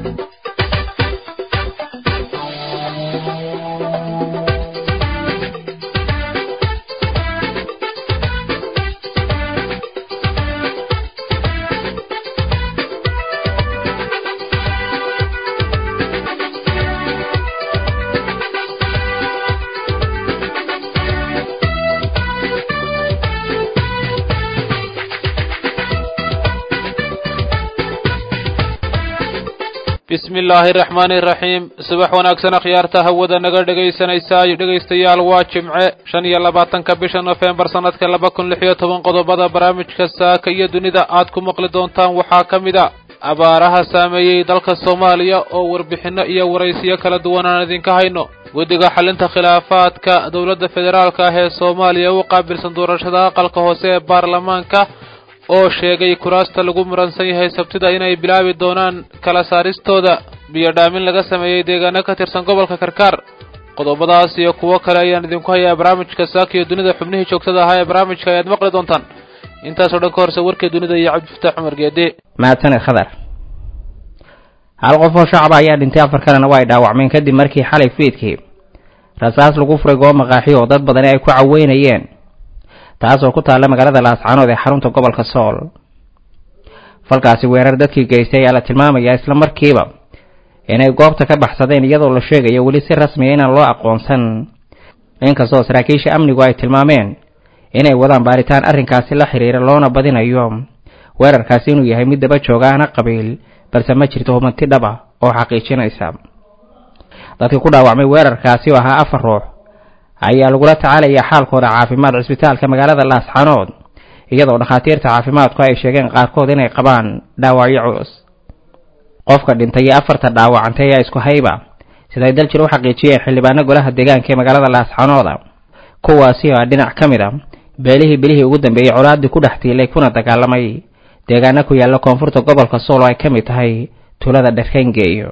بسم الله الرحمن الرحيم صباح وناكسن خيارته هودا نغا dhageysanaysa dhageystayaal waa jimce 25 bisha November sanadka 2016 qodobada barnaamijka saaka iyo dunida aad ku maqli doontaan waxaa kamida abaaraha saameeyay dalka Soomaaliya oo warbixino iyo waraysiyo kala duwan aan idinka hayno guddiga xalinta khilaafaadka dawladda federaalka ah ee Soomaaliya oo qaabilsan doorashada aqalka hoose ee baarlamaanka oo sheegay kuraasta lagu muransan yahay sabtida inay bilaabi doonaan kala saaristooda biyo dhaamin laga sameeyay deegaano ka tirsan gobolka Karkar qodobadaas iyo kuwa kale ayaan idinku hayaa barnaamijka saaka iyo dunida xubnihii joogtada ah ee barnaamijka ayaad maqli doontaan intaas oo dhan ka horse warkii dunida iyo Cabdi Fataax Umar Geedi maadsaned khadar hal qof oo shacab ayaa dhintay afar kalena waa dhaawacmeen kadib markii xalay fiidkii rasaas lagu furay goob maqaaxi oo dad badan ay ku caweynayeen taasoo ku taala magaalada Laascaanood ee xarunta gobolka Sool falkaasi weerar dadkii geystay ayaa la tilmaamaya isla markiiba inay goobta ka baxsadeen iyadoo la sheegayo wali si rasmi ah inaan loo aqoonsan inkastoo saraakiisha amnigu ay tilmaameen inay wadaan baaritaan arrinkaasi la xiriira loona badinayo weerarkaasi inuu yahay mid daba jooga aan qabiil balse ma jirto hubanti dhab ah oo xaqiijinaysa dadkii ku dhaawacmay weerarkaasi oo ahaa 4 ruux ayaa lagu la tacaalaya xaalkooda caafimaad cisbitaalka magaalada Laascaanood iyadoo dhakhaatiirta caafimaadku ay sheegeen qaarkood inay qabaan dhaawacyo culus qofka dhintay iyo 4 dhaawacantay ayaa isku hayba siday daljir u xaqiijiyeen xildhibaano golaha deegaanka ee magaalada Laascaanood kuwaasi oo dhinac kamid ah beelihii ugu dambeeyay colaadii ku dhaxtiilay kuna dagaalamay deegaano ku yaala koonfurta gobolka Sool ay kamid tahay tuulada Dharkengeeyo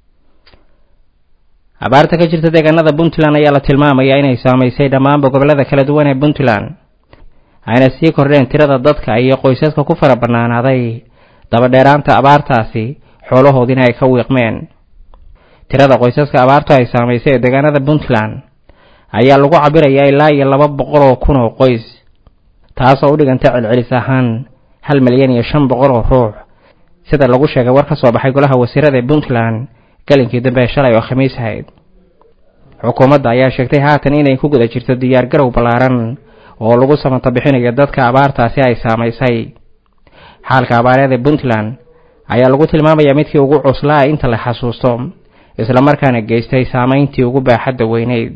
abaarta ka jirta deegaanada Puntland ayaa la tilmaamayaa inay saameysay dhammaan gobollada kala duwan ee Puntland ayna sii kordheen tirada dadka iyo qoysaska ku farabanaaday daba dheeraanta abaartaasi xoolahoodina ay ka wiiqmeen tirada qoysaska abaartu ay saameysay deegaanada Puntland ayaa lagu cabirayaa ilaa 200,000 oo qoys taasoo u dhiganta celcelis ahaan 1,500,000 ruux sida lagu sheegay war ka soo baxay golaha wasiirada ee Puntland galinkii dambe shalay oo Khamiis ahayd xukuumadda ayaa sheegtay haatan inay ku guda jirto diyaar garow balaaran oo lagu samata bixinayo dadka abaartaasi ay saameysay xaalka abaareed ee Puntland ayaa lagu tilmaamayaa midkii ugu cuslaa inta la xasuusto isla markaana geystay saameyntii ugu baaxadda weyneyd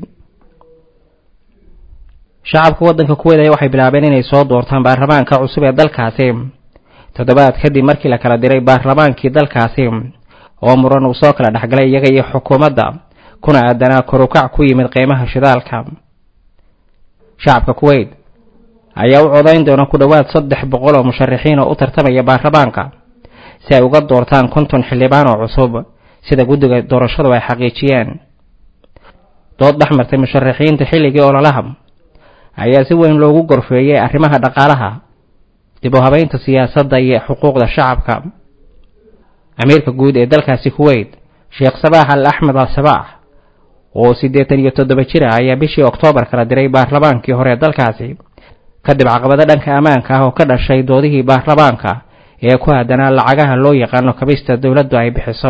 shacabka waddanka Kuwait waxay bilaabeen inay soo doortaan baarlamaanka cusub ee dalkaasi toddobaad kadib markii la kala diray baarlamaankii dalkaasi oo muran uu soo kala dhaxgalay iyaga iyo xukuumadda kuna aadanaa korukac ku yimid qiimaha shidaalka shacabka Kuwait ayaa u codayn doona ku dhawaad 300 oo musharaxiin oo u tartamaya baarlamaanka si ay uga doortaan 50 xildhibaan oo cusub sida guddiga doorashadu ay xaqiijiyeen dood dhaxmartay musharaxiinta xilligii ololaha ayaa si weyn loogu gorfeeyay arrimaha dhaqaalaha dib u habeynta siyaasadda iyo xuquuqda shacabka أميركا جود dalkaasi Kuwait Sheikh Sabah Al-Ahmed Al-Sabah oo 87 jir ah ayaa bishii Oktoobar kala diray baarlamaankii hore dalkaasi kadib caqabado dhanka amaanka ah oo ka dhashay doodihii baarlamaanka ee ku aadanaa lacagaha loo yaqaan kabista dawladdu ay bixiso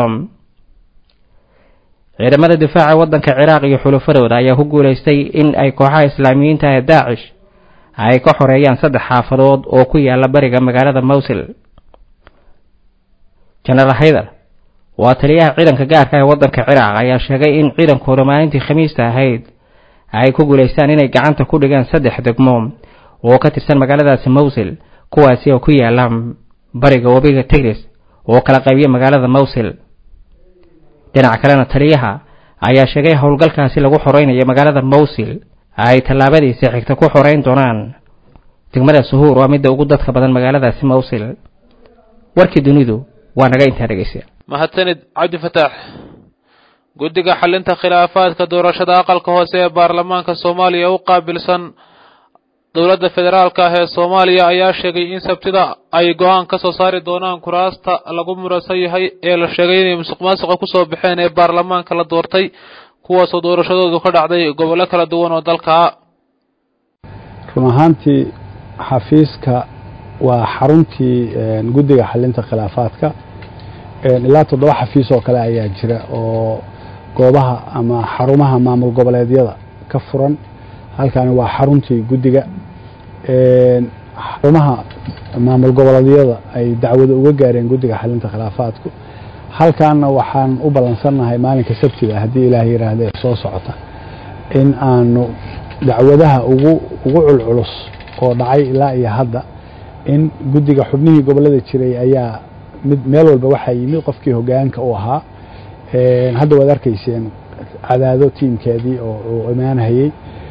ciidamada difaaca waddanka Ciraaq iyo xulufadooda ayaa ku guuleystay in ay kooxaha Islaamiyiinta ee Daesh ay ka xoreeyaan 3 xaafadood oo ku yaala bariga magaalada Mosul General Haydar waa taliyaha ciidanka gaarka ah ee waddanka Ciraaq ayaa sheegay in ciidankooda maalintii Khamiista ahayd ay ku guuleystaan inay gacanta ku dhigaan 3 degmo oo ka tirsan magaaladaasi Mosul kuwaasi oo ku yaala bariga wabiga Tigris oo kala qaybiya magaalada Mosul dhinaca kalena taliyaha ayaa sheegay howlgalkaasi lagu xoreynayo magaalada Mosul ay tallaabadiisa xigta ku xoreyn doonaan degmada Suhuur oo mid ugu dadka badan magaaladaasi Mosul warkii dunidu waanaga inta dhageysiya mahadsanid Cabdi Fataax guddiga xalinta khilaafaadka doorashada aqalka hoose ee baarlamaanka Soomaaliya oo qaabilsan dowladda federaalka ah ee Soomaaliya ayaa sheegay in sabtida ay go'aan ka soo saari doonaan kuraasta lagu murasan yahay ee la sheegay inay musuqmaasuq ku soo baxeen ee baarlamaanka la doortay kuwaas oo doorashadoodu ka dhacday gobollo kala duwan oo dalka run ahaantii xafiiska waa xaruntii guddiga xalinta khilaafaadka ilaa 7 xafiis oo kale ayaa jira oo goobaha ama xarumaha maamul goboleedyada ka furan halkan waa xaruntii guddiga xarumaha maamul goboleedyada ay dacwada uga gaareen guddiga xalinta khilaafaadku halkaana waxaan u balansanahay maalinka sabtida haddii ilaahay yiraahdo soo socota in aanu dacwadaha ugu culculus oo dhacay ilaa iyo hadda in guddiga xubnihii gobolada jiray ayaa meel walba waxa yimid qofkii hoggaanka u ahaa hadda waad arkayseen cadaado tiimkeedii oo imaanayay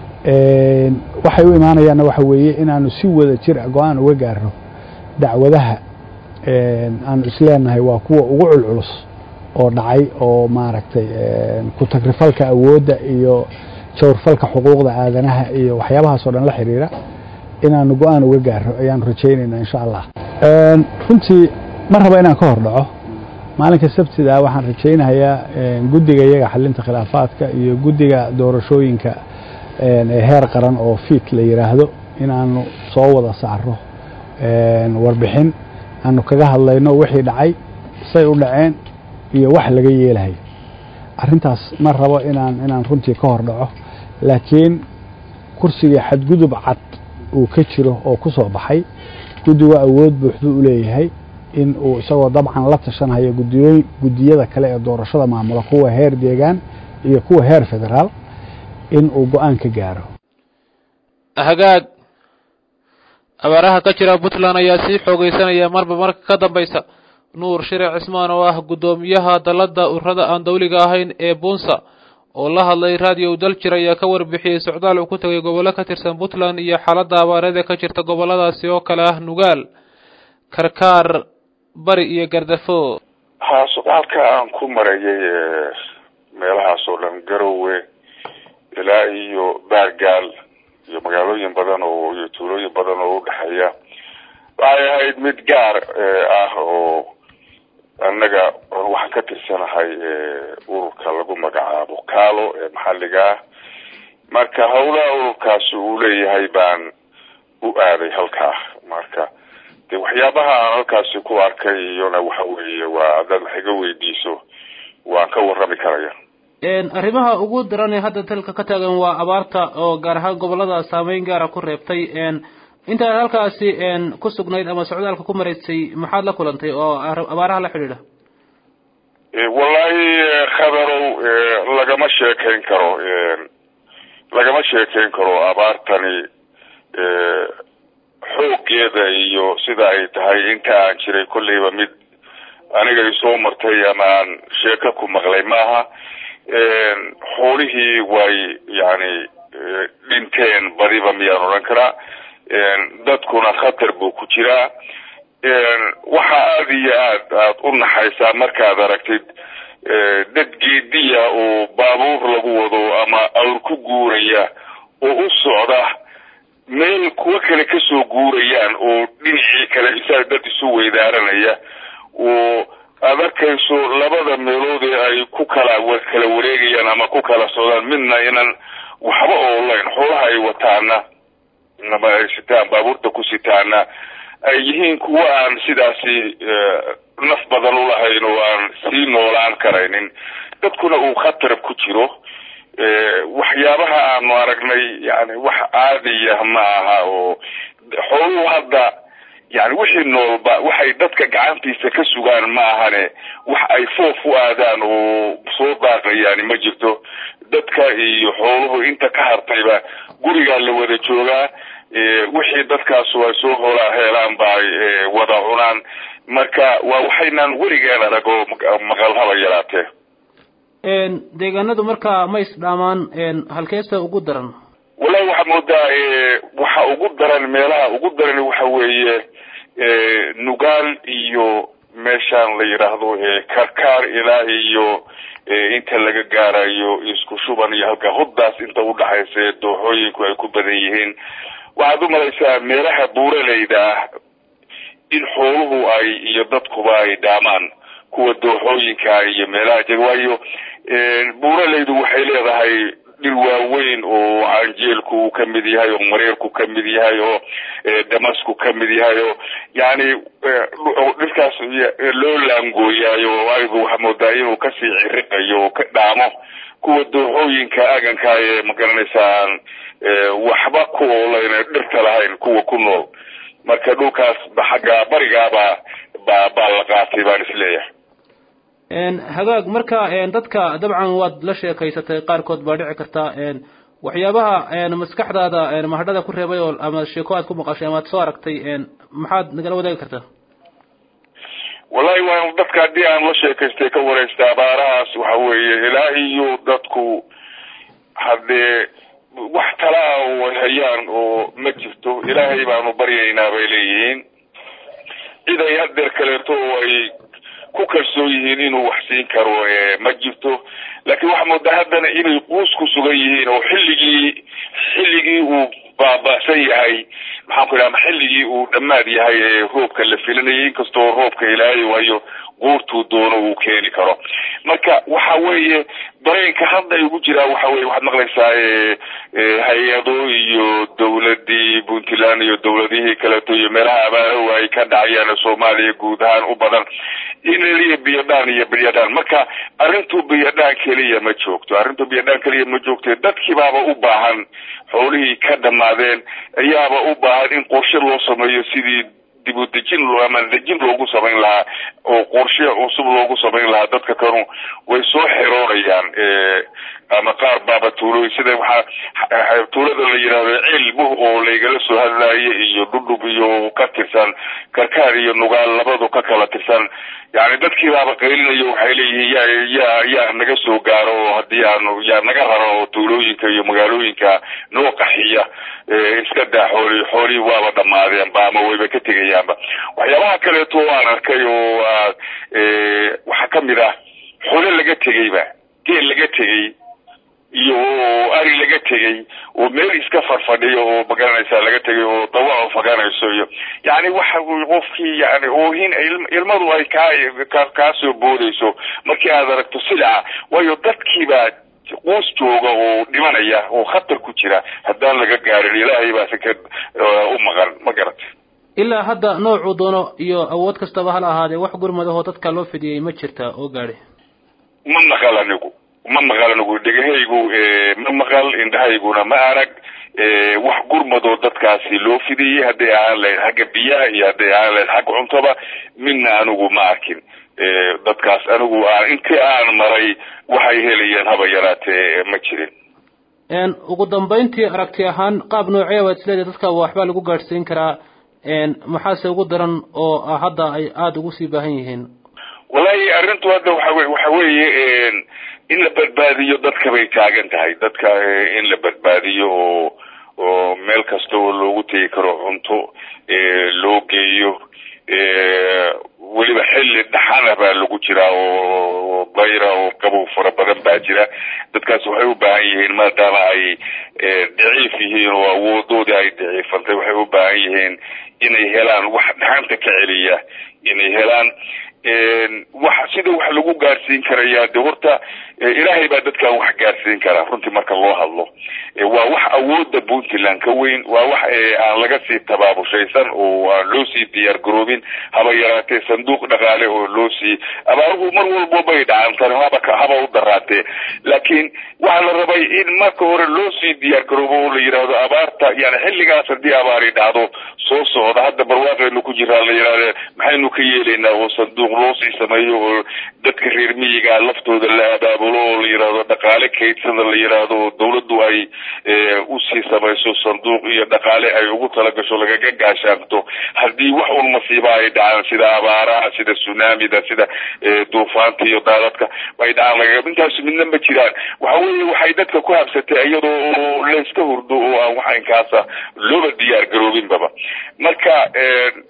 waxay u imaanayaanna waxa weeye inaanu si wada jir go'aan uga gaarno dacwadaha aan isleenahay waa kuwa ugu culculus oo dhacay oo maaragtay ku tagrifalka awoodda iyo jawrfalka xuquuqda aadanaha iyo waxyaabahaas oo dhan la xiriira inaanu go'aan uga gaarno ayaan rajaynaynaa insha Allah runtii ma raba inaan ka hor dhaco maalinka sabtida waxaan rajaynayaa guddiga iyaga xalinta khilaafaadka iyo guddiga doorashooyinka heer qaran oo fiit la yiraahdo inaanu soo wada saaro warbixin aanu kaga hadlayno wixii dhacay say u dhaceen iyo wax laga yeelayo arrintaas ma rabo inaan runtii ka hor dhaco laakiin kursiga xadgudub cad uu ka jiro oo ku soo baxay guddiga awood buuxda u leeyahay in uu isagoo dabcan la tashanayo guddiyada kale ee doorashada maamula kuwa heer deegaan iyo kuwa heer federaal in uu go'aan ka gaaro hagaag abaaraha ka jira Puntland ayaa sii xoogeysanaya marba marka ka dambaysa nuur shire cismaan oo ah gudoomiyaha dalada ururada aan dawliga ahayn ee Bunsa oo la hadlay radio Daljir ayaa ka warbixiyay socdaal uu ku tagay gobollo ka tirsan Puntland iyo xaaladda abaarada ka jirta gobolladaasi oo kala ah Nugaal Karkaar bari iyo Gardafo socdaalka aan ku marayay meelahaas oo dhan Garowe ilaa iyo Baargaal iyo magaalooyin badan oo iyo tuulooyin badan oo u dhaxeeya waxay ahayd mid gaar ah oo annaga waxaan ka tirsanahay ururka lagu magacaabo Kaalo ee maxalliga marka hawlaha ururkaasi uu leeyahay baan u aaday halkaa marka waxyaabaha aan halkaasi ku arkay iyona waxa weeye waa dad xiga weydiiso waan ka warrami karaya arrimaha ugu daran ee hadda dalka ka taagan waa abaarta oo gaar ahaan gobolada saameyn gaar ah ku reebtay inta halkaasi ku sugnayd ama socdaalka ku mareysay maxaad la kulantay oo abaaraha la xiriira wallahi khabarow lagama sheekayn karo abaartani xoogeeda iyo sida ay tahay inta aan jiray kulleyba mid aniga soo martay ama aan sheeko ku maqlay maaha xoolihii way yani dhinteen badiba miyaan odhan karaa dadkuna khatar buu ku jiraa waxa aad iyo aad u naxaysaa markaad aragtid dad geediya oo baabuur lagu wado ama awr ku guuraya oo u socda meel kuwa kale ka soo guurayaan oo dhinacii kale isaga dad isu weydaaranaya oo aad arkayso labada meelood ee ay ku kala wareegayaan ama ku kala socdaan midna inaan waxba oolayn xoolaha ay wataana ama ay sitaan baabuurta ku sitaana ay yihiin kuwa aan sidaasi naf badan u lahayn oo aan sii noolaan karaynin dadkuna uu khatar ku jiro waxyaabaha aanu aragnay yani wax caadiya ma aha oo xooluhu hadda yani wixii noolba waxay dadka gacantiisa ka sugaan ma ahane wax ay foof u aadaan oo soo daaqayaan ma jirto dadka iyo xooluhu inta ka hartayba guriga la wada joogaa wixii dadkaas ay soo helaan ba wada cunaan marka waa waxaynan weligaan arag oo maqal haba yaraatee deegaanadu marka ma isdhaamaan halkeesta ugu daran wallahi waxa moodaa waxa ugu daran meelaha ugu daran waxa weeye Nugaal iyo meeshaan la yiraahdo Karkaar ilaa iyo inta laga gaarayo isku shuban iyo halka huddaas inta u dhaxaysa dooxooyinku ay ku badan yihiin waxaad u malaysaa meelaha buuraleyda ah in xooluhu ay iyo dadkuba ay dhaamaan kuwa dooxooyinka iyo meelaha jagwaayo buuraleydu waxay leedahay dhir waaweyn oo anjeelku ka mid yahay oo mareerku ka mid yahay oo damasku ka mid yahay oo yani dhirkaas loo laangooyayo aygu waxa moodaa inuu kasii ciriqayo oo ka dhaamo kuwa dooxooyinka aganka ee magaranaysaa waxba ku oolayna dhirta lahayn kuwa ku nool marka dhulkaas xagga barigaaba baa la qaatay baan isleeyahay hagaag marka dadka dabcan waad la sheekaysatay qaarkood baa dhici karta waxyaabaha maskaxdaada mahadhada ku reebay oo ama sheeko aad ku maqashay ama aad soo aragtay maxaad nagala wadaagi kartaa wallahi waan dadka haddii aan la sheekaystay ka wareysta abaarahaas waxa weeye ilaa iyo dadku haddee wax talaa oo hayaan oo ma jirto ilaahay baanu baryaynaa bay leeyihiin cid ay hadeer kaleeto oo ay ku kalsoon yihiin inuu wax siin karo ma jirto laakiin waxa moodaa haddana inay quus ku sugan yihiin oo xilligii uu baaba'san yahay maxaan ku idhaha xilligii uu dhammaad yahay roobka la filanayay inkastoo roobka ilaahay waayo guurtuu doono uu keeni karo marka waxa weeye dareenka hadda ay ugu jiraa waxa weeye waxaad maqlaysaa hay-ado iyo dawladii puntland iyo dawladihii kaleeto iyo meelaha abaarahu ay ka dhacayaan soomaaliya guud ahaan u badan inaliya biyadhaan iyo bilyadhaan marka arrintu biyadhaan keliya ma joogto dadkii baaba u baahan xoolihii ka dhammaadeen ayaaba u baahan in qorshe loo sameeyo sidii dib u dejin ama dejin loogu samayn lahaa oo qorshe cusub loogu samayn lahaa dadka kanu way soo xiroonayaan ama qaar baaba tuulooyin sida waxaa tuulada la yidhaahdo cilmu oo laygala soo hadlaaye iyo dhudhub iyo ka tirsan karkaar iyo nugaal labadu ka kala tirsan yani dadkii baaba qaylinayo waxay leeyihiin yaa naga soo gaaro oo haddii aanu yaa naga raro oo tuulooyinka iyo magaalooyinka noo qaxiya iska daa xoolihii waaba dhammaadeenba ama wayba ka tegayaanba waxyaabaha kaleeto aan arkay oo waxaa kamid ah xoolo laga tegeyba geel laga tegey iyo ari laga tegey oo meel iska farfadhiyo oo magaranaysaa laga tegay oo dawaco faganayso iyo yani waxa qofkii yani oohin ilmadu ay kaa soo boodayso markii aad aragto silca waayo dadkiibaa quus jooga oo dhimanaya oo khatar ku jira haddaan laga gaarin ilaahay baa si ka u maqan ma garata ilaa hadda noocuu doono iyo awood kastaba hala ahaadee wax gurmadahoo dadka loo fidiyey ma jirta oo gaadhi ma maqal anigu dhegahaygu ma maqal indhahayguna ma arag wax gurmadoo dadkaasi loo fidiyey hadday ahaan lahayd xagga biyaha iyo hadday ahaan lahayd xagga cuntaba midna anigu ma arkin dadkaas anigu intii aan maray waxay helayeen haba yaraatee ma jirin ugu dambayntii aragti ahaan qaab noocee waad isleedahay dadka waxbaa lagu gaadhsiin karaa maxaase ugu daran oo hadda ay aada ugu sii baahan yihiin wallahi arrintu hadda waxa weeye in la badbaadiyo dadka bay taagan tahay dadka in la badbaadiyo oo meel kasta oo loogu tegi karo cunto loo geeyo weliba xilli dhaxana baa lagu jiraa oo bayra oo qabow fara badan baa jira dadkaas waxay u baahan yihiin maadaama ay daciif yihiin oo awoodoodii ay daciifantay waxay u baahan yihiin inay helaan wax dhaxanta ka celiya inay helaan sida wax lagu gaarsiin karayaa de horta ilaahay baa dadkan wax gaarsiin karaa runtii marka loo hadlo waa wax awooda puntland ka weyn waa wax aan laga sii tabaabushaysan oo aan loo sii diyaar garoobin haba yaraatee sanduuq dhaqaale oo loo sii abaaruhu mar walbo bay dhacantan haba u daraatee laakiin waxaa la rabay in marka hore loo sii diyaar garoobo oo la yidhaahdo abaarta yani xilligaas haddii abaari dhacdo soo socda hadda barwaaqaynu ku jiraa la yidhahde maxaynu ka yeelaynaa oo sanduuq loo sii sameeyo oo dadka reer miyiga laftooda la abaabulo oo la yidhaahdo dhaqaale kaydsada la yidhaahdo oo dawladdu ay usii samayso sanduuq iyo dhaqaale ay ugu talagasho lagaga gaashaanto haddii wax un masiiba ay dhacaan sida abaaraha sida tsunamida sida duufaanta iyo daadadka ay dhacaan intaas midna ma jiraan waxa weeye waxay dadka ku habsatay iyadoo layska hurdo oo aan waxaynkaasa looba diyaar garoobinbaba marka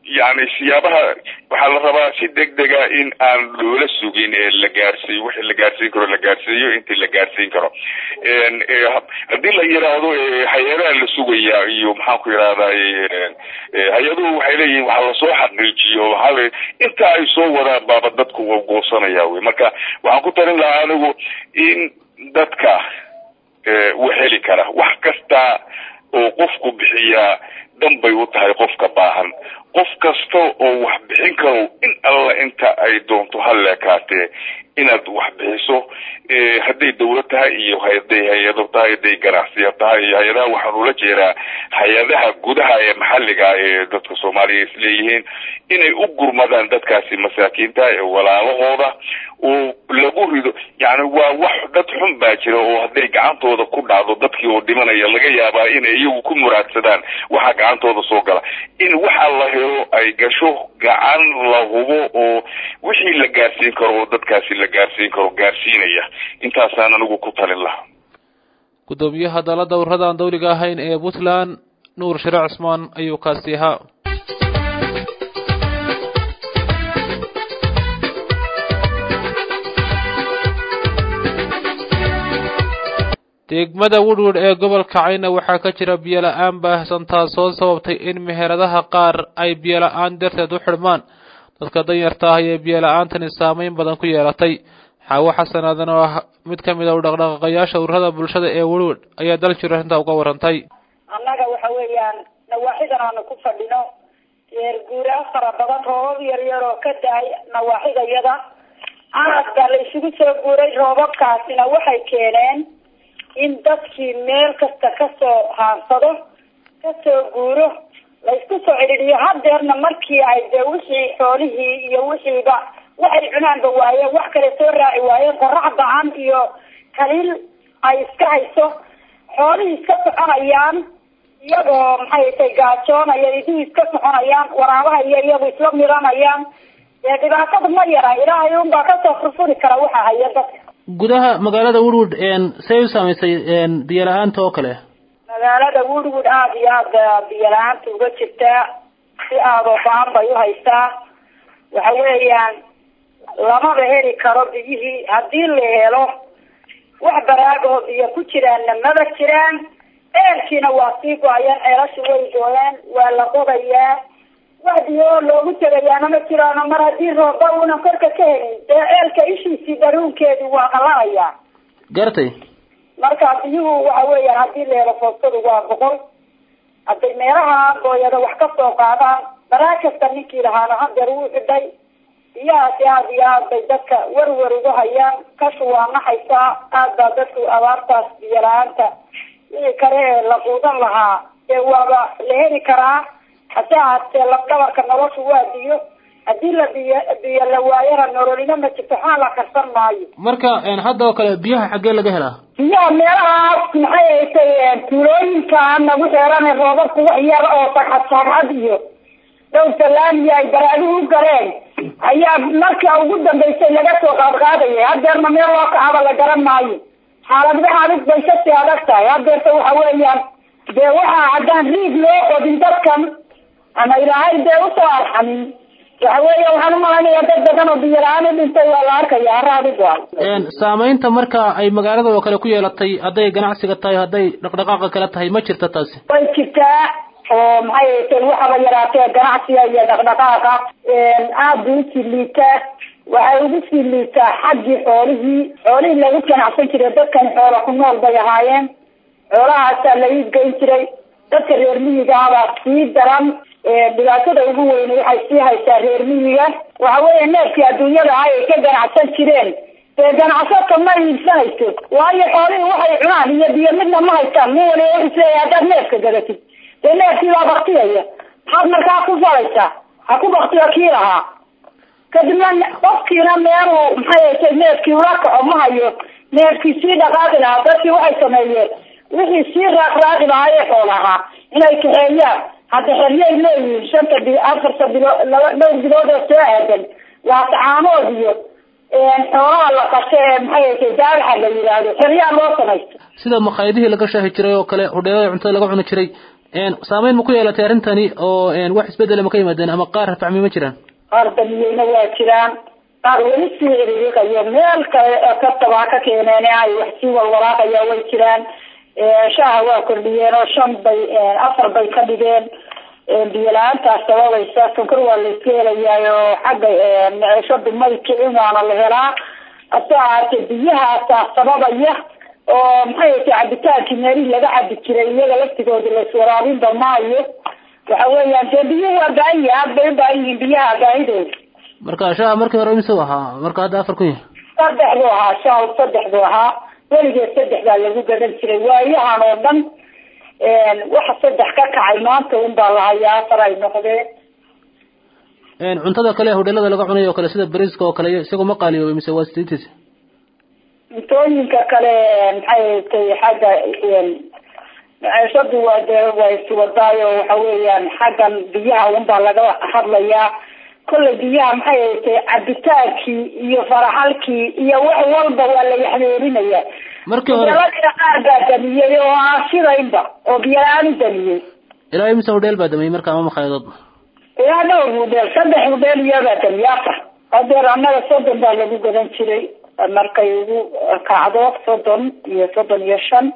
yani siyaabaha waxaa la rabaa si degdega in aan loola sugin la gaarsiiyo wixii la gaarsiin karo la gaarsiiyo intii la gaarsiin karo haddii la yiraahdo hay-adaha la sugaya iyo maxaan ku yirahdaa hay-aduhu waxay leeyihiin waxa lasoo xaqiijiyo waxaa inta ay soo wadaan baaba dadku waa goosanaya wey marka waxaan ku talin lahaa anigu in dadka uu heli kara wax kasta oo qofku bixiyaa dan bay u tahay qofka baahan qof kasta oo wax bixin karo in alla inta ay doonto hal leekaatee inaad wax bixiso hadday dawlad tahay iyo hadday hay-ado tahay hadday ganacsiya tahay iyo hay-adaha waxaan ula jeedaa hay-adaha gudaha ee maxalliga ee dadka soomaaliya isleeyihiin inay u gurmadaan dadkaasi masaakiinta ee walaalahooda oo lagu rido yani waa wax dad xun baa jira oo hadday gacantooda ku dhacdo dadkii oo dhimanaya laga yaabaa inay iyagu ku muraadsadaan waxa gacantooda soo gala in waxa la helo ay gasho gacan la hubo oo wixii la gaarsiin karo oo dadkaasi la gaarsiin karo gaarsiinaya intaasaan anigu ku talin lahaa gudoomiyaha dalada ururada aan dawliga ahayn ee Puntland Nuur Shariic Cusmaan ayuu kaasi ahaa degmada Woodward ee gobolka Cayna waxaa ka jira biyo la'aan baahsan taasoo sababtay in meheradaha qaar ay biyo la'aan darteed u xidhmaan dadka danyarta ah ee biyo la'aantani saameyn badan ku yeelatay xawa xasan aadan oo mid ka mid ah dhaqdhaqaaqayaasha ururada bulshada ee Woodward ayaa dal jiro inta uga warantay annaga waxa weeyaan nawaaxidan aan ku fadhino guura fara badan roobab yar yar oo ka daay nawaaxidayada aadka la isugu soo guuray roobabkaasina waxay keeneen in dadkii meel kasta kasoo haansado kasoo guuro la isku soo celiyo hadeerna markii ay dee wixii xoolihii iyo wixiiba waxay cunaanba waayeen wax kale soo raaci waayeen qorax bacan iyo kaliil ay iska hayso xoolihii iska soconayaan iyagoo maxay tay gaajoonaya idii iska soconayaan waraabaha iyo iyagu isla miranayaan dee dhibaatada ma yara ilaahay unbaa kasoo furfuri kara waxa haya dadka gudaha magaalada Woodward say u saameysay biyo la'aanta oo kale magaalada Woodward aad iyo aad biyo la'aanta uga jirtaa si aad oo baan bay u haystaa waxa weeyaan lamaba heli karo biyihii haddii la helo wax baraagoo biyo ku jiraanna maba jiraan eelkiina waa sii go-ayaan ceelashu way gooyaan waa la qodayaa wax biyo loogu tegayaana ma jiraano mar haddii rooba una korka ka helin dee eelka ishiisii daruunkeedu waa qalanayaa gartay marka biyuhu waxa weeyaan haddii la helo foostadu waa 100 hadday meelaha gooyada wax ka soo qaadaan baraag kasta ninkii lahaana hadeer wuu xidhay biyahaasi aad iyo aad bay dadka warwar uga hayaan kashu waa naxaysaa aad baa dadku abaartaas biyo la-aanta wixii kale ee la quudan lahaa dee waaba la heli karaa hase ahaatee lafdhabarka noloshu waa biyo haddii la biyo la waayana nololina ma jirto waxaa la karsan maayo marka hadda oo kale biyaha xaggee laga helaa biyaha meelahaas maxay haysay tuulooyinka nagu xeeran roobabku wax yar oo sagxad iyo dhowr salaamiya ay baraaduhu u galeen ayaa marka ugu dambeysay laga soo qaadqaadayay hadeerna meel loo kacaba la garan maayo xaaladaha adig bay kasii adag tahay hadeerta waxa weeyaan dee waxaa haddaan riig loo qodin dadkan ama ilaahay dee usoo arxamin waxa weeya waxaan umalaynaya dad badan oo biyo la-aan u dhintay waa la arkaya haraadiga saameynta marka ay magaalada oo kale ku yeelatay hadday ganacsiga tahay hadday dhaqdhaqaaqa kale tahay ma jirta taasi way jirtaa oo maxay haysay waxaba yaraatee ganacsiga iyo dhaqdhaqaaqa aad buu usii liitaa waxay ugu sii liitaa xaggii xoolihii lagu ganacsan jiray dadkan xoola ku nool bay ahaayeen xoolahaasaa la iibgeyn jiray dadka reer miyiga abaa sii daran dhibaatada ugu weyne waxay sii haysaa reer miyiga waxa weeya neefkii adduunyada ah ay ka ganacsan jireen dee ganacsadka ma iibsanayso waayo xoolihii waxay cunaan iyo biyo midna ma haystaan min waliba wuxuu isleeyahay haddaad neefka gadatid dee neefkii baa baktiyaya maxaad markaa ku falaysaa ha ku baktiyo kii lahaa kadibna qofkiina meeluu maxay haysay neefkii ula kaco ma hayo neefkii sii dhaqaaqi lahaa dadkii waxay sameeyeen wixii sii raaqraaqi lahaa ee xoolahaa inay kaxeeyaan hadda xeryay leeyihiin 4 bilood dhowr bilood oo soo aadan waa tacaanood iyo xoolaha la qasho ee maxay haysay daaraxa la yidhaahdo xeryaa loo samaysto sida maqaayadihii laga shaahi jiray oo kale hodheelada cuntada laga cuni jiray saameyn ma ku yeelatay arrintani oo wax isbedel ma ka yimaadeen ama qaar fahmi ma jiraan qaar damiyeyna waa jiraan qaar weli sii ciriiriqaya meel kale ka tabaa ka keeneen ay wax sii walwalaaqaya way jiraan shaaha waa kordhiyeen oo 4 bay ka dhigeen biyo la-aantaas sababaysa sonkor waa la iska helayaa oo xagga maciishadu may kicimaana la helaa asaate biyahaasa sababaya oo maxay tahay cabitaankii meelihii laga cabi jiray iyaga laftigooda la iswaraabinba maayo waxa weeyaan dee biyo waa baahiya aad bay u baahan yihiin biyaha baahidooda marka shaaha markii hore imise ahaa marka hadda 4 kun yahay saddex buu ahaa weligeed 3 baa lagu gadan jiray waayahan oo dhan waxa 3 ka kacay maanta un baa la hayaa 4 ay noqdeen cuntada kale hodheelada laga cunayo kale sida bariiska oo kale isagu ma qaaliyo mise waa sidiis cuntooyinka kale maxay tahay xagga maciishadu waa iswadaayo waxa weeyaan xaggan biyaha un baa laga hadlayaa كل بيها محيط عبتاكي iyo faraxalkii iyo wax walba waa la yaxdeerinaya markii hore la qaar damiyay oo aashiraynba oo biyaan damiyay ilaa imsa hodeel baa damiyay marka ma khayad ilaa dhowr hodeel 3 hodeel iyada damiyay hadeer annaga 30 baa lagu gadan jiray markay ugu kacdo 30 iyo 35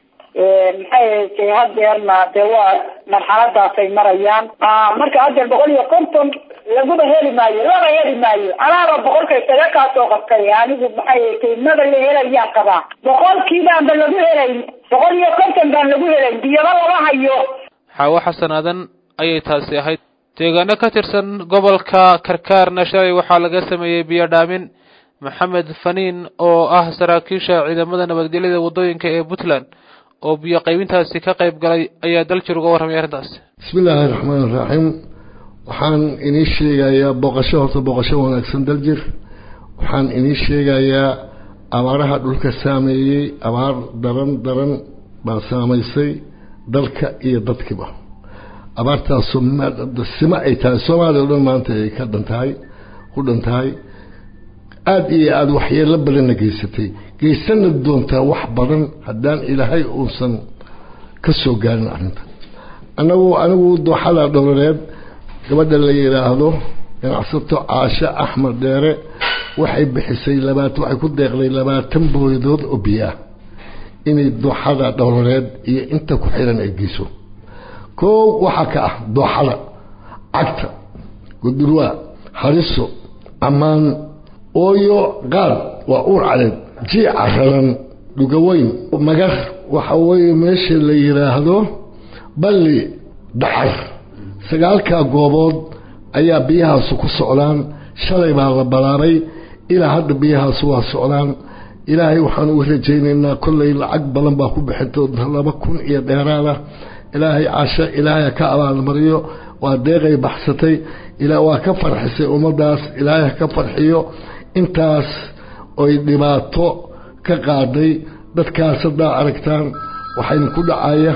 maxay hadeerna waa marxaladaas ay marayaan marka hadeer 150 lagu heli maayo laba heli maayo alaaba boqolkay taga ka soo qabtay anigu maxay tahay maba la helaya qaba boqolkiiba aan lagu helay 150 baan lagu helay biyaba laba hayo xawa xasanaadan ayay taasi ahayd deegaano ka tirsan gobolka Karkaarna shalay waxaa laga sameeyay biyo dhaamin Maxamed Faniin oo ah saraakiisha ciidamada nabadgelyada wadooyinka ee Puntland oo biyo qaybintaasi ka qayb galay ayaa dalka uga warramay arrintaas bismillaahir rahmaanir rahiim waxaan inii sheegayaa boqosho wanaagsan daljir waxaan inii sheegayaa abaaraha dhulka saameeyay abaar daran baa saameysay dalka iyo dadkiba abaartaas sima ay tahay Soomaaliya oo dhan maanta ay ka dhantahay aad iyo aad waxyeello badan geysatay geysana doontaa wax badan haddaan ilaahay uusan ka soo gaarin arrinta anigu dooxada dhowreed gabadha la yiraahdo ganacsato Caasha Axmed Dheere waxay bixisay waxay ku deeqday 20 booyadood oo biyo inay dooxada dhowreed iyo inta ku xiran ay geyso waxa ka ah dooxada cagta gudurwa hariso amaan ooyo qaad waa uur caleed jiica raran dhugaweyn magar waxa weeye meesha la yiraahdo balli dhacar sagaalka goobood ayaa biyahaas ku socdaan shalay baa la balaabay ilaa hadda biyahaas waa socdaan ilaahay waxaan u rajaynaynaa kullay lacag badan baa ku bixinto 2,000 iyo dheeraada ilaahay Caasha ilaahay ka abaal mariyo waa deeqay baxsatay ilaa waa ka farxisay ummadaas ilaahay ka farxiyo intaas oo dhibaato ka qaaday dadkaas hadda aragtaan waxay ku dhacaya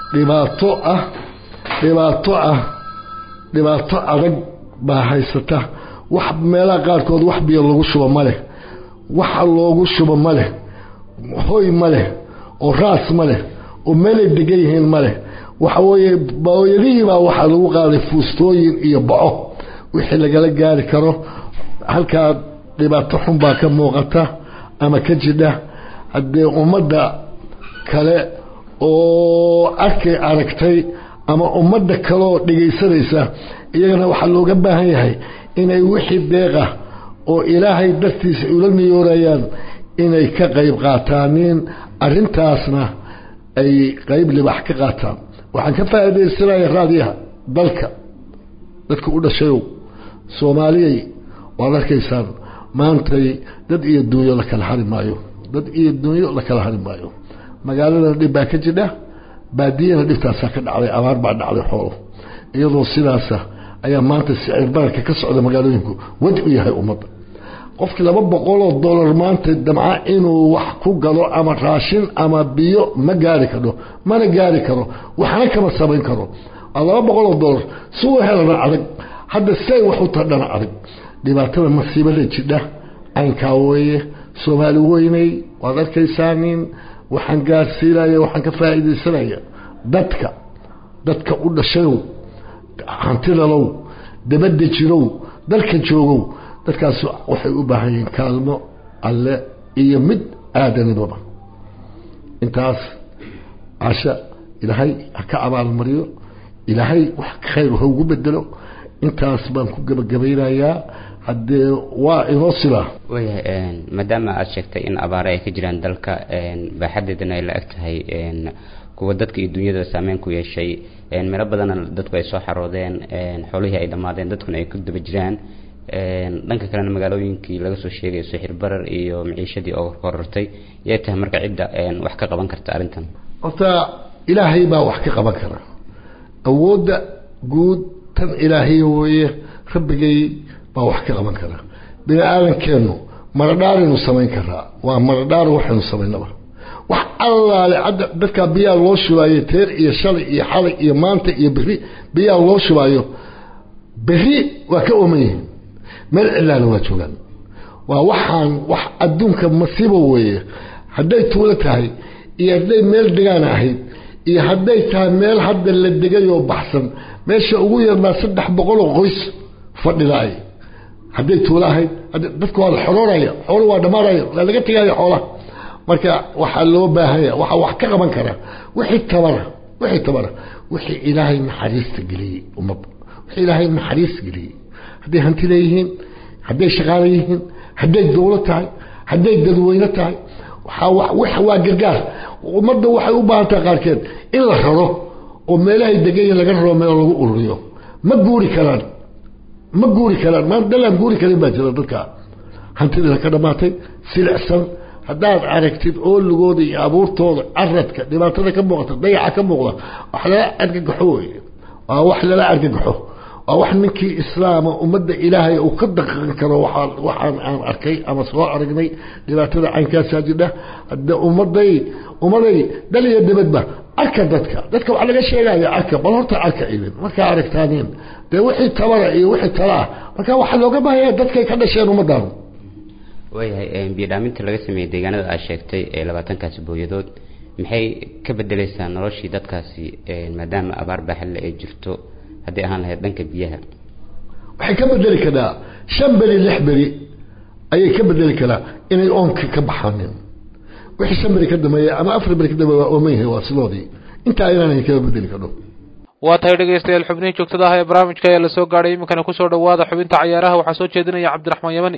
dhibaato adag baa haysata wax meelaha qaarkood wax biyo lagu shubo male waxa loogu shubo male hooy male oo raas male oo meel degan yihiin male waxa weeye booyadii baa waxa lagu qaaday fuustooyin iyo baco wixii laga gaari karo halka dhibaato xun baa ka muuqata ama ka jida hadee ummadda kale oo aragtay ama ummadda kale oo dhageysanaysa iyagana waxa looga baahan yahay inay wixii deeqa oo ilaahay dartiisa ula niyoorayaan inay ka qayb qaataan arrintaasna ay qayb libax ka qaataan waxaan ka faa'iideysanayaa raadiyaha dadka u dhashay Soomaaliyeey waa arkaysaan maanta dad iyo duuyo la kala hari maayo magaalada dhib baa ka jira baadiyana dhibtaas ka dhacday abaar baa dhacday xoolo iyadoo sidaas ayaa maanta sicir bararka ka socda magaalooyinku wad u yahay ummadda qofkii $200 maanta damca inuu wax ku galo ama raashin ama biyo ma gaari karo waxna kama sameyn karo $200 soo helana adag hadda say wax u tadana adag dhibaatada masiibada jidha aanka weeye Soomaali weynay waad arkaysaan waxaan gaarsiinaya waxaan ka faa'iideysanayaa dadka dadka u dhashayow hantidalow dabadda jirow dalka joogow dadkaas waxay u baahan yihiin kaalmo alle iyo mid aadanibaba intaas casha ilaahay ha ka abaalmariyo ilaahay wax khayr ha ugu bedelo intaas baan ku gabagabaynayaa haddee waa inoo silaa wayahay maadaama aad sheegtay in abaare ay ka jiraan dalka baaxadeedana ay la eg tahay kuwa dadka iyo dunyada saameyn ku yeeshay meelo badanna dadku ay soo xaroodeen xoolihii ay dhammaadeen dadkuna ay ku daba jiraan dhanka kalena magaalooyinkii laga soo sheegay sixir barar iyo maciishadii oo korortay yay tahay marka cidda wax ka qaban karta arrintan horta ilaahay baa wax ka qaban kara awoodda guud tan ilaahay weeye rabbigay baa wax ka qaban kara bini aadankeennu maradhaaraynu samayn karaa waa maradhaar waxaynu samaynaba wax allaale dadka biyaa loo shubaayo teer iyo shalay iyo xalay iyo maanta iyo berri biyaa loo shubaayo berri waa ka ooman yihiin meel cilaana waa joogaan waa waxaan wax adduunka masiibo weeye hadday tuulo tahay iyo hadday meel degaan ahayd iyo hadday tahay meel hadda la degay oo baxsan meesha ugu yarnaa 300 qoys fadhidaay hadday tuulo ahayd dadku waa la xorooraya xoolo waa dhamaanaya laga tagayo xoolaha marka waxa loo baahaya waxa wax ka qaban kara wixii tabara wixii ilaahay naxariista geliyay umad wixii ilaahay naxariis geliyay hadday hanti leeyihiin hadday shaqaale yihiin hadday dawlad tahay hadday dadweyne tahay waxa waa gargaar ummadda waxay u baahan tahay qaarkeed in la raro oo meelahay degan laga raro meel lagu ururiyo ma guuri karaan ma dalaan guuri karin baa jira dadka hantida ka dhamaatay silicsan haddaad aragtid oo lugooda iyo abuurtooda caradka dhibaatada ka muuqata dayaca ka muuqda wax lala argagaxo weeye waa wax lala argagaxo waa wax ninkii islaama ummadda ilaahay uu ka daqan karo waxaan aan arkay ama soo aragnay dhibaatada caynkaasaa jidha hadda ummaday dal iyo dibadba arka dadka waxaa laga sheegaya arka bal horta arka idin markaa aragtaaniin dee wixii tabara iyo wixii talaa markaa waxaa looga baahaya dadkay ka dhasheen ummaddan wayahay biidhaaminta laga sameeyey deegaanada aad sheegtay 20kaasi booyadood maxay ka bedelaysaa noloshii dadkaasi maadaama abaar baaxad ay jirto haddii ahaan lahayd dhanka biyaha waxay ka bedeli karaa 5 beri 6 beri ayay ka bedeli karaa inay oonka ka baxaanin wixii 5 beri ka dambeeya ama 4 beri ka dambeeya oo meeyay waa sidoodii inta ayaan ka bedeli karo waa tahay dhegeystayaal xubnihi joogtada ah ee barnaamijka ayaa la soo gaadhay iminkana ku soo dhawaada xubinta ciyaaraha waxaa soo jeedinaya cabdiraxmaan yamani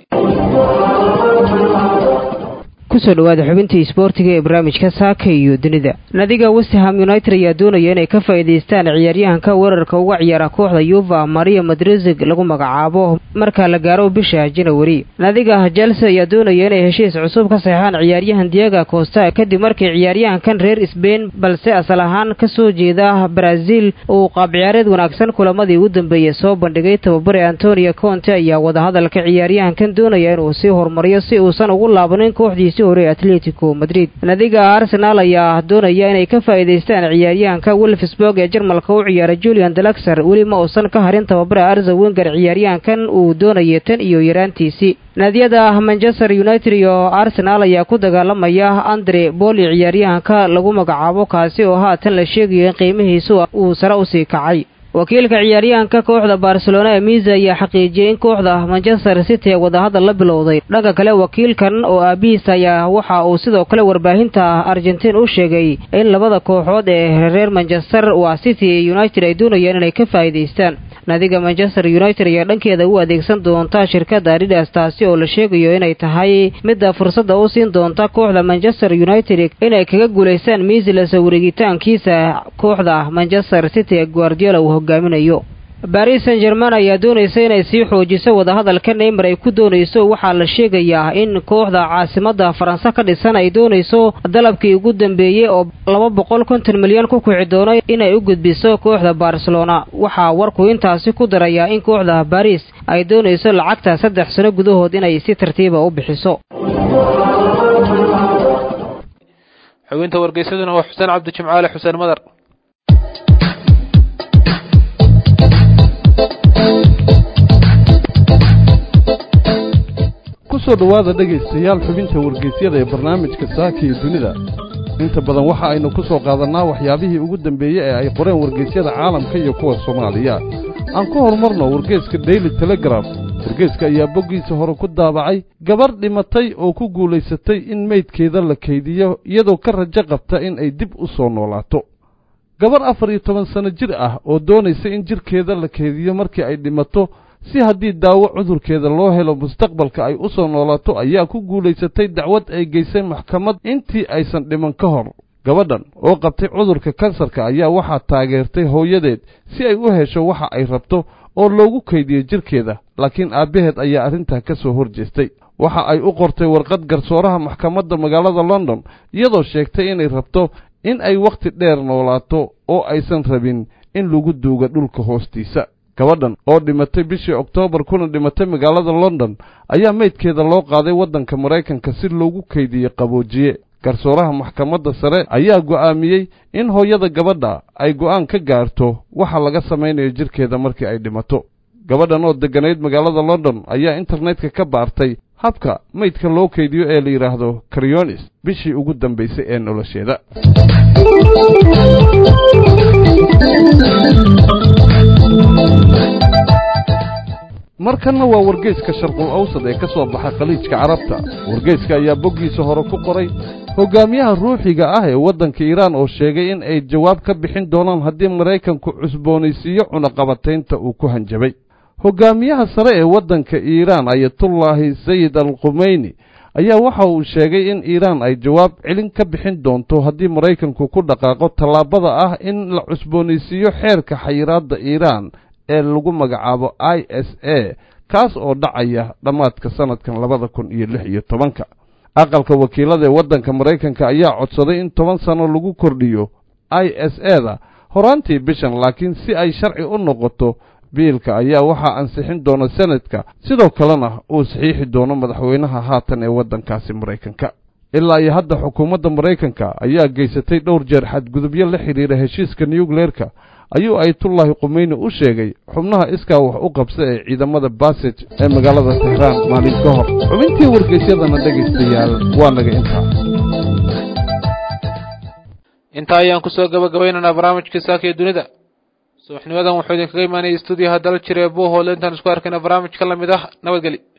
kusoo dhawaada xubintii isboortiga ee barnaamijka saaka iyo dunida nadiga West Ham United ayaa doonaya inay ka faa'iideystaan ciyaaryahanka weerarka uga ciyaara kooxda Juve Mario Madrid lagu magacaabo marka la gaaro bisha January nadiga Chelsea ayaa doonaya inay heshiis cusub ka saxaan ciyaaryahan Diego Costa kadib markii ciyaaryahankan reer Spain balse asal ahaan ka soo jeeda Brazil uu qaab ciyaareed wanaagsan kulamadii ugu dambeeyay soo bandhigay tababare Antonio Conte ayaa wada hadalka ciyaaryahankan doonaya inuu sii horumariyo si uusan ugu laabanin kooxdiisa hore Atletico Madrid nadiga Arsenal ayaa doonaya inay ka faa'iideystaan ciyaaryahanka Wolfsburg ee Jarmalka u ciyaara Julian Draxler weli ma uusan ka harin tababare Arsene Wenger ciyaaryahankan uu doonayay tan iyo yaraantiisii naadiyada Manchester United iyo Arsenal ayaa ku dagaalamaya Andre Boli ciyaaryahanka lagu magacaabo kaasi oo haatan la sheegayo in qiimihiisu uu sare u sii kacay wakiilka ciyaaryahanka kooxda Barcelona Emiza ayaa xaqiijiyay in kooxda Manchester City ay wada hadal la bilowday dhanka kale wakiilkan oo aabihiisa ayaa waxa uu sidoo kale warbaahinta Argentina u sheegay in labada kooxood ee reer Manchester waa City United ay doonayaan inay ka faa'iideystaan nadiga Manchester United ayaa dhankeeda u adeegsan doonta shirkadda Adidas taasi oo la sheegayo inay tahay mid fursad u siin doonta kooxda Manchester United inay kaga guuleystaan miisla sawirigitaankiisa kooxda Manchester City ee Guardiola uu hogaaminayo Paris Saint-Germain ayaa doonaysa inay sii xoojiso wada hadalka Neymar ay ku doonayso waxa la sheegayaa in kooxda caasimada Faransa ka dhisan ay doonayso dalabkii ugu dambeeyay oo 250 milyan ku kici doona inay u gudbiso kooxda Barcelona waxa warku intaasi ku daraya in kooxda Paris ay doonayso lacagta 3 sano gudahood inay si tartiib ah u bixiso xubinta wargeysaduna waa Xuseen Cabdi Jimcaale Xuseen Madar kusoo dhawaada dhegaystayaal xubinta wargeysyada ee barnaamijka saaka iyo dunida inta badan waxa aynu ku soo qaadannaa waxyaabihii ugu dambeeyey ee ay qoreen wargeysyada caalamka iyo kuwa Soomaaliya aan ku horumarno wargeyska Daily Telegraph wargeyska ayaa boggiisa hore ku daabacay gabar dhimatay oo ku guulaysatay in meydkeeda la keydiyo iyadoo ka rajo qabta in ay dib u soo noolaato gabar 14 sano jir ah oo doonaysa in jirkeeda la keydiyo markii ay dhimato si haddii daawo cudurkeeda loo helo mustaqbalka ay u soo noolaato ayaa ku guulaysatay dacwad ay geysay maxkamad intii aysan dhiman ka hor gabadhan oo qabtay cudurka kansarka ayaa waxaa taageertay hooyadeed si ay u hesho waxa ay rabto oo loogu keydiyo jirkeeda laakiin aabaheed ayaa arrintaa ka soo horjeestay waxa ay u qortay warqad garsooraha maxkamadda magaalada London iyadoo sheegtay inay rabto in ay waqti dheer noolaato oo aysan rabin in lagu duugo dhulka hoostiisa gabadhan oo dhimatay bishii Oktoobar kuna dhimatay magaalada London ayaa meydkeeda loo qaaday waddanka Mareykanka si loogu keydiyo qaboojiye garsooraha maxkamadda sare ayaa go'aamiyey in hooyada gabadha ay go'aan ka gaarto waxa laga samaynayo jirkeeda markii ay dhimato gabadhan oo degganayd magaalada London ayaa internetka ka baartay habka meydka loo keydiyo ee la yiraahdo cryonis bishii ugu dambeysay ee nolosheeda markanna waa wargeyska Sharqul Awsad ee ka soo baxa khaliijka Carabta wargeyska ayaa boggiisa hore ku qoray hogaamiyaha ruuxiga ah ee waddanka Iiraan oo sheegay in ay jawaab ka bixin doonaan haddii Mareykanku cusboonaysiiyo cunaqabataynta uu ku hanjabay hogaamiyaha sare ee waddanka Iiraan Ayatollah Sayyid al-Khamenei ayaa waxa uu sheegay in Iiraan ay jawaab celin ka bixin doonto haddii Mareykanku ku dhaqaaqo tallaabada ah in la cusboonaysiiyo xeerka xayiraadda Iiraan ee lagu magacaabo ISA kaas oo dhacaya dhamaadka sanadkan 2016 aqalka wakiilada ee waddanka Mareykanka ayaa codsaday in 10 sano lagu kordhiyo ISA-da horaantii bishan laakiin si ay sharci u noqoto biilka ayaa waxa ansixin doona sanadka sidoo kalena uu saxiixi doono madaxweynaha haatan ee waddankaasi Mareykanka ilaa iyo hadda xukuumadda Mareykanka ayaa geysatay dhowr jeer xadgudubyo la xiriira heshiiska nuclearka ayuu Ayatollah Khamenei u sheegay xubnaha iskaa wax u qabsa ee ciidamada Basij ee magaalada Tehran maalin ka hor xubintii wargeysyadana dhageystayaal waa naga inta ayaan ku soo gabagabaynaynaa barnaamijka saaka ee dunida subaxnimadan wuxuu idinkaga imaanayay stuudiyaha dal jire Bohol intaan isku arkayna barnaamijka la mid ah nabadgelyo